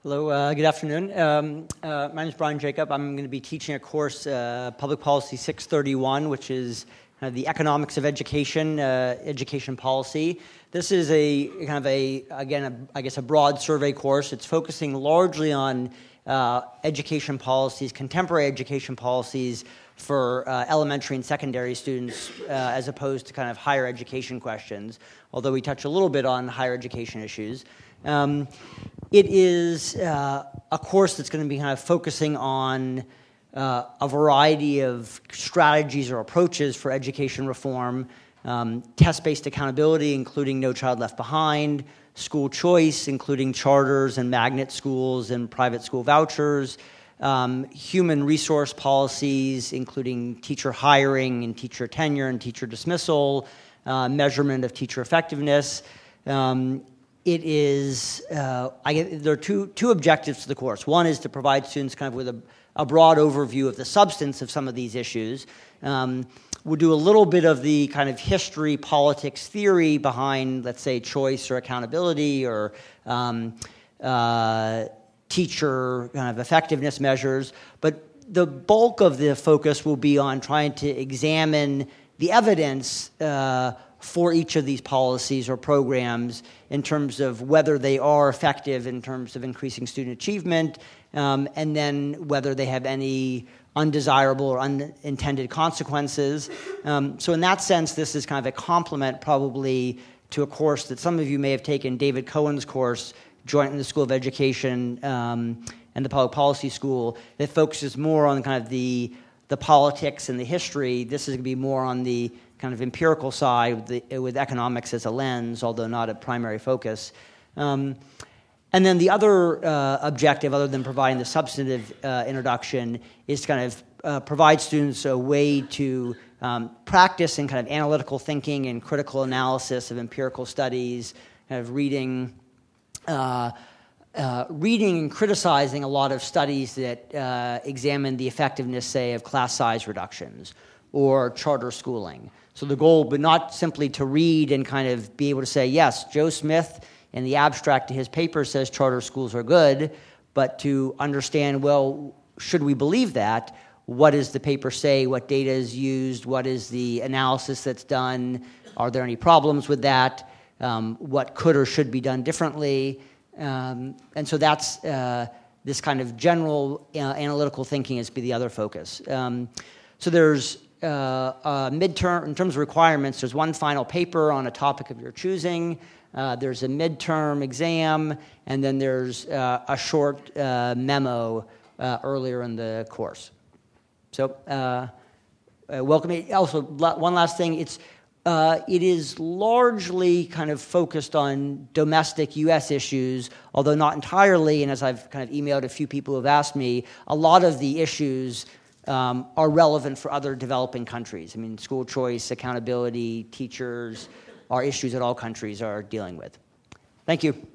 Hello, good afternoon. My name is Brian Jacob. I'm going to be teaching a course, Public Policy 631, which is kind of the economics of education, education policy. This is a kind of a broad survey course. It's focusing largely on education policies, contemporary education policies for elementary and secondary students, as opposed to kind of higher education questions, although we touch a little bit on higher education issues. It is a course that's going to be kind of focusing on a variety of strategies or approaches for education reform, test-based accountability, including No Child Left Behind, school choice, including charters and magnet schools and private school vouchers, human resource policies, including teacher hiring and teacher tenure and teacher dismissal, measurement of teacher effectiveness. It is, there are two objectives to the course. One is to provide students kind of with a broad overview of the substance of some of these issues. We'll do a little bit of the kind of history, politics, theory behind, let's say, choice or accountability or teacher kind of effectiveness measures. But the bulk of the focus will be on trying to examine the evidence for each of these policies or programs in terms of whether they are effective in terms of increasing student achievement, and then whether they have any undesirable or unintended consequences. So in that sense, this is kind of a complement probably to a course that some of you may have taken, David Cohen's course, Joint in the School of Education and the Public Policy School, that focuses more on kind of the politics and the history. This is going to be more on the kind of empirical side with economics as a lens, although not a primary focus. And then the other objective, other than providing the substantive introduction, is to kind of provide students a way to practice in kind of analytical thinking and critical analysis of empirical studies, kind of reading and criticizing a lot of studies that examine the effectiveness, say, of class size reductions or charter schooling. So the goal, but not simply to read and kind of be able to say, yes, Joe Smith in the abstract to his paper says charter schools are good, but to understand, well, should we believe that? What does the paper say? What data is used? What is the analysis that's done? Are there any problems with that? What could or should be done differently? And so that's this kind of general analytical thinking is be the other focus. So there's midterm, in terms of requirements, there's one final paper on a topic of your choosing. There's a midterm exam, and then there's a short memo earlier in the course. So welcome. Also, one last thing. It is largely kind of focused on domestic U.S. issues, although not entirely, and as I've kind of emailed a few people who have asked me, a lot of the issues are relevant for other developing countries. I mean, school choice, accountability, teachers are issues that all countries are dealing with. Thank you.